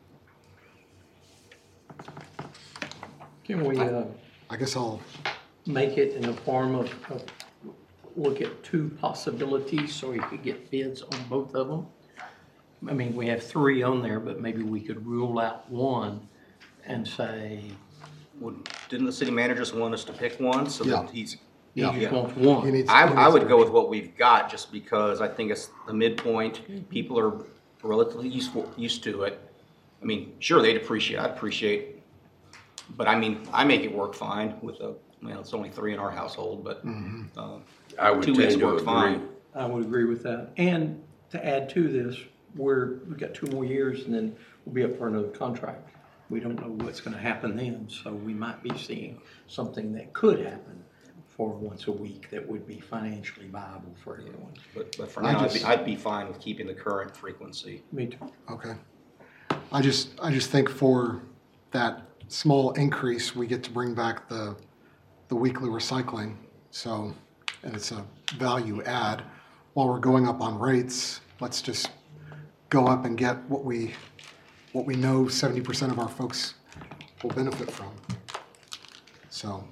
Can we, uh, I guess I'll, make it in the form of, of, look at two possibilities so we could get bids on both of them? I mean, we have three on there, but maybe we could rule out one and say, Would, didn't the city manager just want us to pick one so Yeah. that he's? he Yeah. just wants he one. needs. I, he I needs would go with direction. what we've got just because I think it's the midpoint. People are relatively useful, used to it. I mean, sure, they'd appreciate, I'd appreciate, but I mean, I make it work fine with a, well, it's only three in our household, but, Mhm. uh, I would two weeks tend to work agree. fine. I would agree with that. And to add to this, we're, we've got two more years and then we'll be up for another contract. We don't know what's gonna happen then, so we might be seeing something that could happen for once a week that would be financially viable for everyone. But, but for I now, I'd be, just- I'd be fine with keeping the current frequency. Me too. Okay. I just, I just think for that small increase, we get to bring back the, the weekly recycling. So, and it's a value add. While we're going up on rates, let's just go up and get what we, what we know seventy percent of our folks will benefit from. So.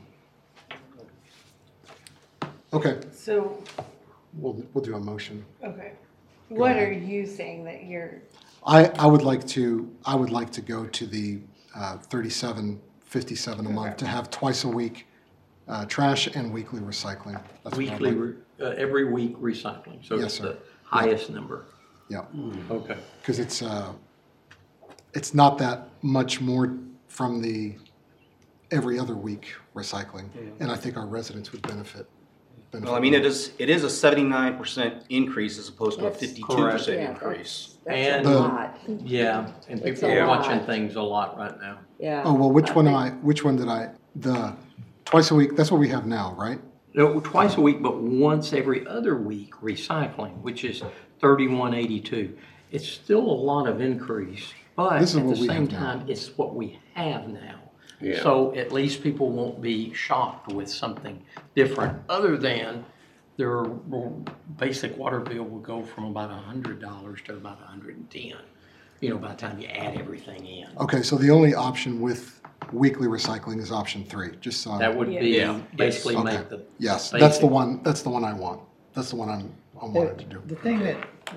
Okay, So, we'll, we'll do a motion. okay. Go What ahead. are you saying that you're, I, I would like to, I would like to go to the uh, thirty-seven fifty-seven a month to have twice a week uh, trash and weekly recycling. That's what I'd Weekly, like. re- uh, every week recycling, so Yes, it's sir. the highest number. Yeah, Okay. because it's, uh, it's not that much more from the every other week recycling. And I think our residents would benefit. benefit Well, I mean, it more. is, it is a seventy-nine percent increase as opposed to a That's fifty-two correct. percent Yeah, increase. That's And- a The- lot. Yeah, and It's people a are watching lot. things a lot right now. Yeah. Oh, well, which one am think- I, which one did I, the twice a week, that's what we have now, right? No, twice a week, but once every other week recycling, which is thirty-one eighty-two. It's still a lot of increase, but at This is the what we same have now. time, it's what we have now. Yeah. So at least people won't be shocked with something different, other than their basic water bill will go from about a hundred dollars to about a hundred and ten. You know, by the time you add everything in. Okay, so the only option with weekly recycling is option three, just so. I'm- That would be Yeah. basically Okay. make the. Yes, that's the basic- one, that's the one I want. That's the one I'm, I wanted to do. The thing that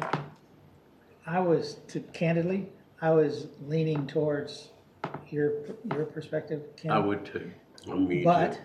I was, to candidly, I was leaning towards your, your perspective, Ken. I would too. Me too. But,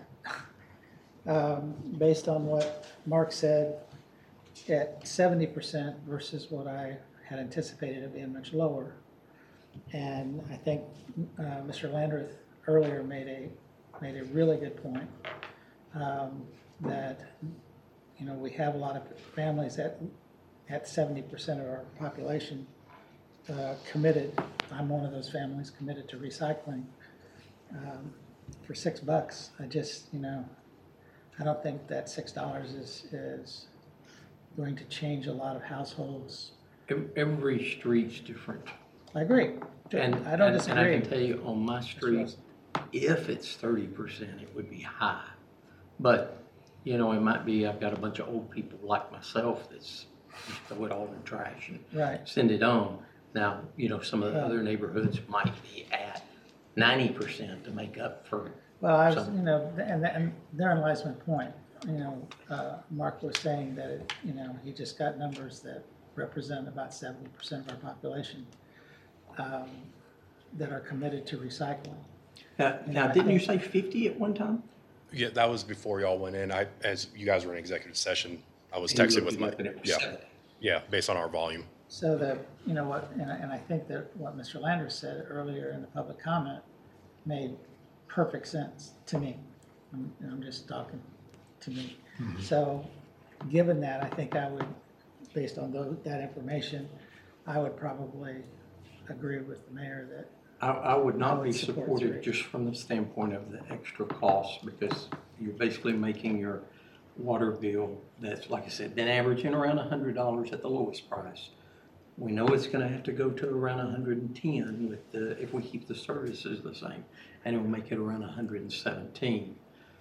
um, based on what Mark said, at seventy percent versus what I had anticipated it being much lower. And I think, uh, Mister Landreth earlier made a, made a really good point, um, that, you know, we have a lot of families at, at seventy percent of our population, uh, committed. I'm one of those families committed to recycling. Um, for six bucks, I just, you know, I don't think that six dollars is, is going to change a lot of households. Ev- Every street's different. I agree. And, I don't and- and I disagree. can tell you, on my street, if it's thirty percent, it would be high. But, you know, it might be, I've got a bunch of old people like myself that's just throw it all in the trash and Right. send it on. Now, you know, some of the Yeah. other neighborhoods might be at ninety percent to make up for, Well, I was, some- you know, and, and therein lies my point. You know, uh, Mark was saying that, it, you know, he just got numbers that represent about seventy percent of our population, um, that are committed to recycling. now, now, didn't you say fifty at one time? Yeah, that was before y'all went in. I, as you guys were in executive session, I was And you texting were with my, looking at yeah, seventy. yeah, based on our volume. So the, you know what, and I, and I think that what Mister Landers said earlier in the public comment made perfect sense to me. I'm, and I'm just talking to me. So, given that, I think I would, based on those, that information, I would probably agree with the mayor that I, I would I not would be support supportive three. just from the standpoint of the extra cost, because you're basically making your water bill that's, like I said, been averaging around a hundred dollars at the lowest price. We know it's gonna have to go to around a hundred and ten with the, if we keep the services the same, and it'll make it around a hundred and seventeen.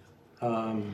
Um,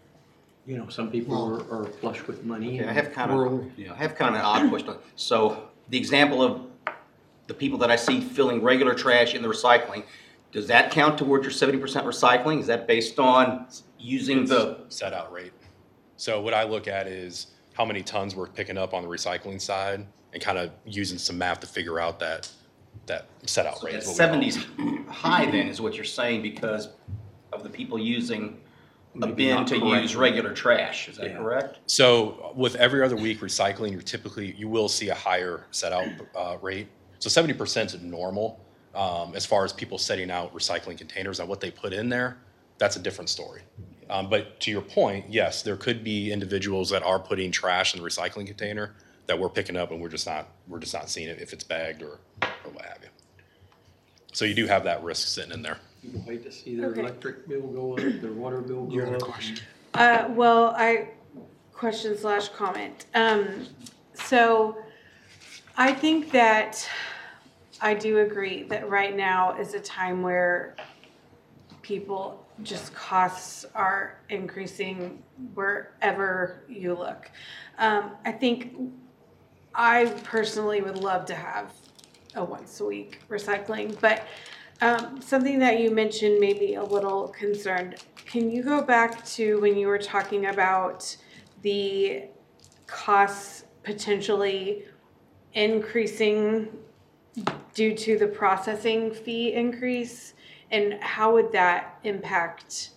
you know, some people are, are flush with money. Okay, I and have kind we're- of, yeah, I have kind of an odd question. So the example of the people that I see filling regular trash in the recycling, does that count towards your seventy percent recycling? Is that based on using the, Set out rate. So what I look at is how many tons we're picking up on the recycling side and kind of using some math to figure out that, that set out rate. that is what we call it. seventies high then is what you're saying because of the people using a Maybe bin not to correctly. use regular trash, is that Yeah. correct? So with every other week recycling, you're typically, you will see a higher set out uh, rate. So seventy percent is normal um, as far as people setting out recycling containers and what they put in there. That's a different story. Um, but to your point, yes, there could be individuals that are putting trash in the recycling container that we're picking up and we're just not, we're just not seeing it if it's bagged or, or what have you. So you do have that risk sitting in there. People hate to see their Okay. electric bill go up, their water bill You go had a up. question? Uh, well, I, question slash comment. Um, so I think that I do agree that right now is a time where people, just costs are increasing wherever you look. Um, I think I personally would love to have a once a week recycling, but um, something that you mentioned made me a little concerned. Can you go back to when you were talking about the costs potentially increasing due to the processing fee increase? And how would that impact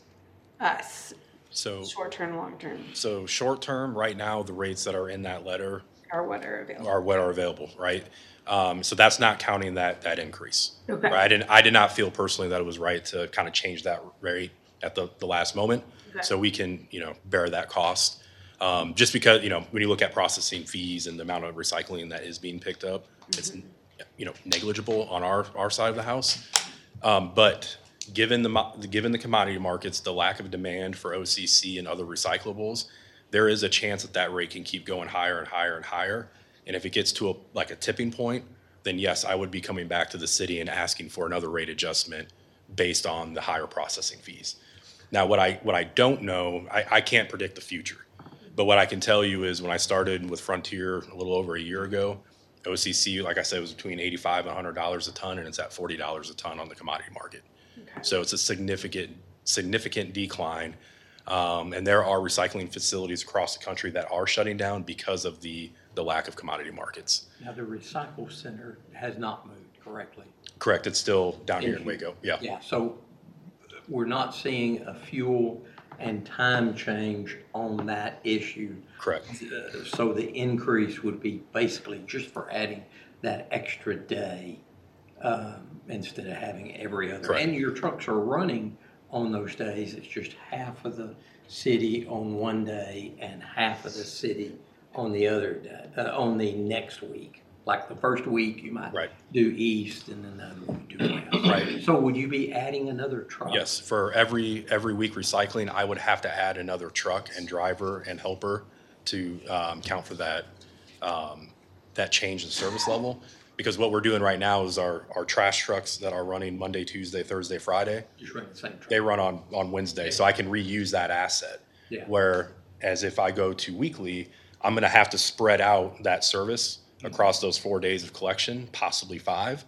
us, So, short-term, long-term, so short term, right now, the rates that are in that letter or what are available? are what are available, right? Um, so that's not counting that, that increase. Okay. Right? I didn't, I did not feel personally that it was right to kind of change that rate at the, the last moment. Okay. So we can, you know, bear that cost. Um, just because, you know, when you look at processing fees and the amount of recycling that is being picked up, it's, you know, negligible on our, our side of the house. Um, but given the, mo- given the commodity markets, the lack of demand for O C C and other recyclables, there is a chance that that rate can keep going higher and higher and higher. And if it gets to a, like a tipping point, then yes, I would be coming back to the city and asking for another rate adjustment based on the higher processing fees. Now, what I, what I don't know, I, I can't predict the future. But what I can tell you is when I started with Frontier a little over a year ago, O C C, like I said, was between eighty-five and one hundred dollars a ton, and it's at forty dollars a ton on the commodity market. Okay. So it's a significant, significant decline. Um, and there are recycling facilities across the country that are shutting down because of the, the lack of commodity markets. Now, the recycle center has not moved correctly. Correct, it's still down here in In- Waco, yeah. Yeah, so we're not seeing a fuel and time change on that issue. Correct. Uh, So the increase would be basically just for adding that extra day um, instead of having every other. Correct. And your trucks are running on those days. It's just half of the city on one day and half of the city on the other day, uh, on the next week. Like the first week, you might Right. do east and then the other one you do west. Right. So would you be adding another truck? Yes, for every, every week recycling, I would have to add another truck and driver and helper to um, count for that, um, that change in service level. Because what we're doing right now is our, our trash trucks that are running Monday, Tuesday, Thursday, Friday, Just run the same truck. they run on, on Wednesday, so I can reuse that asset. Yeah. Whereas if I go to weekly, I'm gonna have to spread out that service across those four days of collection, possibly five.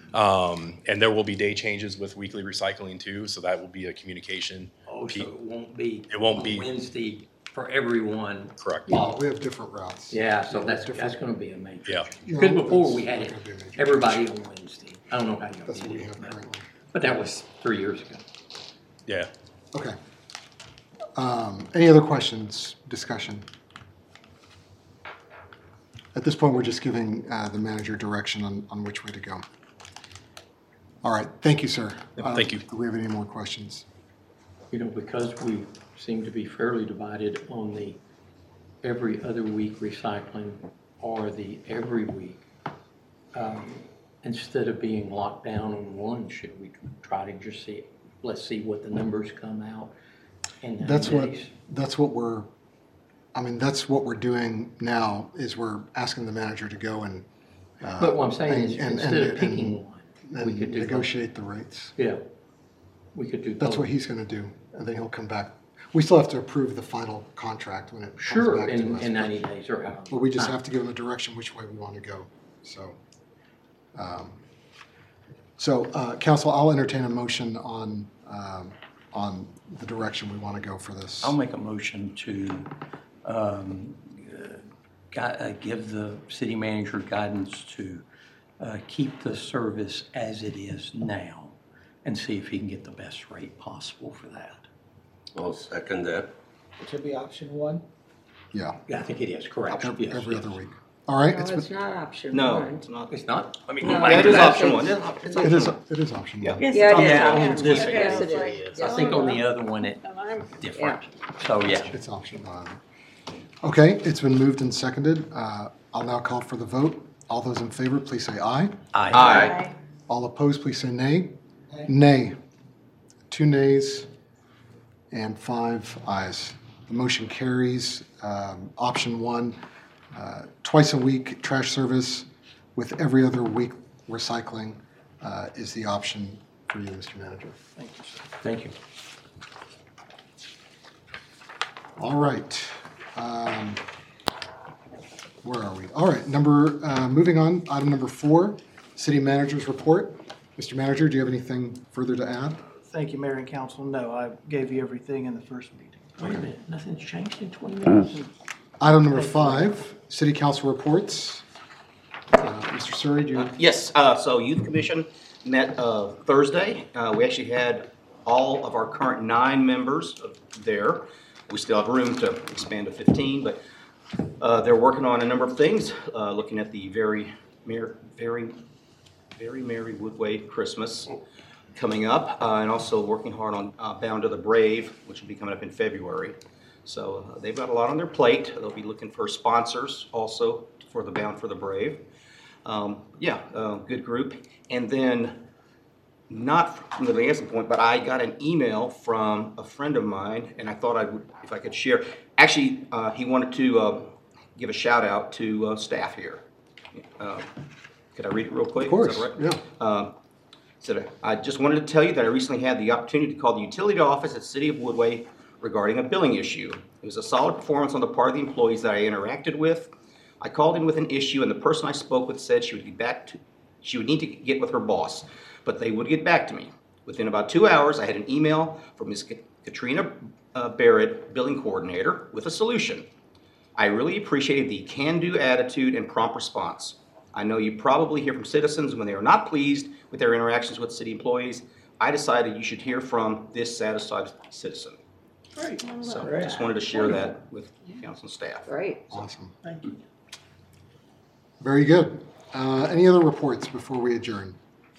Um, and there will be day changes with weekly recycling too, so that will be a communication. Oh, so it won't be. It won't on be- Wednesday for everyone. Correct. Oh, We have different routes. yeah, so that's, Different- that's gonna be a major. Yeah. change. Because Yeah, before that's we had it, not gonna be a major everybody on Wednesday. I don't know how you That's what did we it, have but- currently. but that was three years ago. Yeah. Okay. Um, Any other questions, discussion? At this point, we're just giving uh, the manager direction on, on which way to go. All right, thank you, sir. Yep, thank you. Uh, Do we have any more questions? You know, because we seem to be fairly divided on the every other week recycling or the every week, um, instead of being locked down on one, should we try to just see, let's see what the numbers come out in ninety That's what, days? that's what we're, I mean, that's what we're doing now, is we're asking the manager to go and. uh, But what I'm saying is, and- and- instead of and- picking one, we and could do both. negotiate the rates. Yeah, we could do both. That's what he's gonna do, and then he'll come back. We still have to approve the final contract when it comes Sure, back to in, us. in ninety days or however. But we just have to give them a direction which way we want to go, so. um, So, uh, council, I'll entertain a motion on, um, on the direction we want to go for this. I'll make a motion to um, uh, gui- uh, give the city manager guidance to uh, keep the service as it is now and see if he can get the best rate possible for that. I'll second that. Which would be option one. Yeah, Yeah, I think it is, correct. every, Yes, every yes. other week. All right, No, it's, it's been- not option No, one. it's not. It's not? I mean, No. Yeah, it is That's- option one. It's it's it option is, one. it is option one. Yeah. Yeah, it is. Yeah, option on this one. one. Yes, it Yeah. is. I think on the other one, it And I'm different. So, yeah. It's option one. Okay, it's been moved and seconded. Uh, I'll now call for the vote. All those in favor, please say aye. Aye. Aye. All opposed, please say nay. Nay. Two nays and five ayes. The motion carries. Um, Option one, uh, twice a week trash service with every other week recycling uh, is the option for you, Mister Manager. Thank you, sir. Thank you. All right. Um, Where are we? All right, number, uh, moving on, item number four, City Manager's Report. Mister Manager, do you have anything further to add? Thank you, Mayor and Council. No, I gave you everything in the first meeting. Wait a minute, nothing's changed in twenty minutes? Item number five, City Council Reports. Uh, Mister Surrey, do you? Yes, uh, so Youth Commission met uh, Thursday. Uh, We actually had all of our current nine members there. We still have room to expand to fifteen, but uh, they're working on a number of things, uh, looking at the very, mer- very, very Merry Woodway Christmas coming up, uh, and also working hard on uh, Bound to the Brave, which will be coming up in February. So uh, they've got a lot on their plate. They'll be looking for sponsors also for the Bound for the Brave. Um, yeah, uh, good group. And then, not from the Lansing point, but I got an email from a friend of mine, and I thought I would, if I could share. Actually, uh, he wanted to uh, give a shout out to uh, staff here. Uh, could I read it real quick? Of course, Is that all yeah. right? Uh, said, I just wanted to tell you that I recently had the opportunity to call the utility office at the City of Woodway regarding a billing issue. It was a solid performance on the part of the employees that I interacted with. I called in with an issue, and the person I spoke with said she would get back to, she would need to get with her boss, but they would get back to me. Within about two hours, I had an email from Miz Katrina uh, Barrett, billing coordinator, with a solution. I really appreciated the can-do attitude and prompt response. I know you probably hear from citizens when they are not pleased with their interactions with city employees. I decided you should hear from this satisfied citizen. Great. So just wanted to share that with council and staff. Great. Awesome. Thank you. Very good. Uh, Any other reports before we adjourn?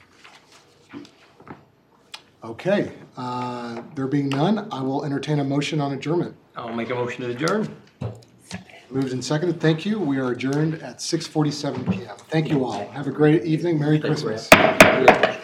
Okay, uh, there being none, I will entertain a motion on adjournment. I'll make a motion to adjourn. Moved and seconded, thank you. We are adjourned at six forty-seven p m Thank you all. Have a great evening. Merry Thanks, Brad. Christmas. Yeah.